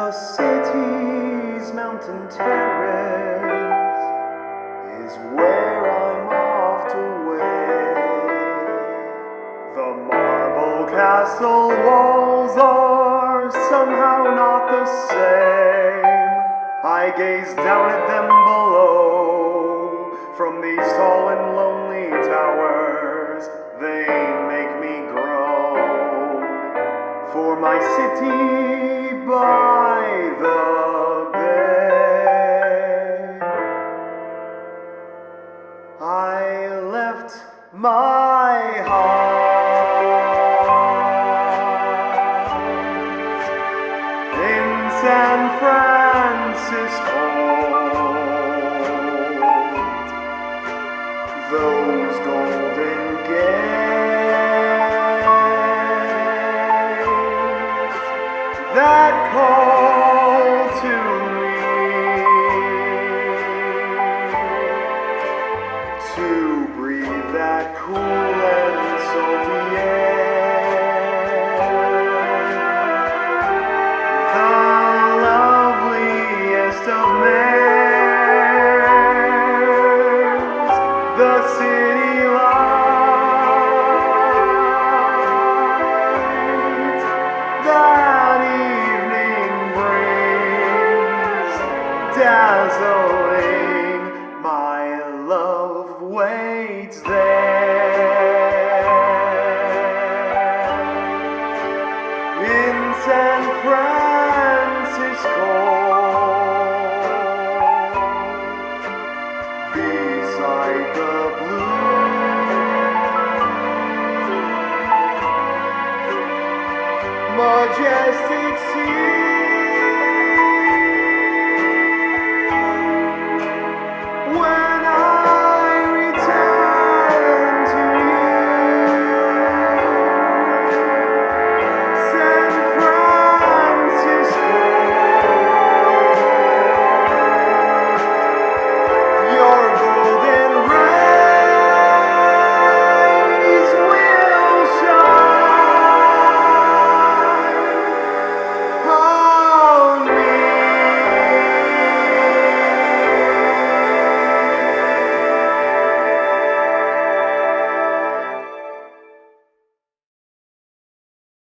The city's mountain terrace is where I'm off to wait. The marble castle walls are somehow not the same. I gaze down at them below from these tall and lonely towers. They make me groan for my city by the bay. I left my heart in San Francisco. Those golden gates that call to me to breathe that cool and salty air, the loveliest of mares, the city light that evening brings, dazzling. My love waits there in San Francisco, beside the blue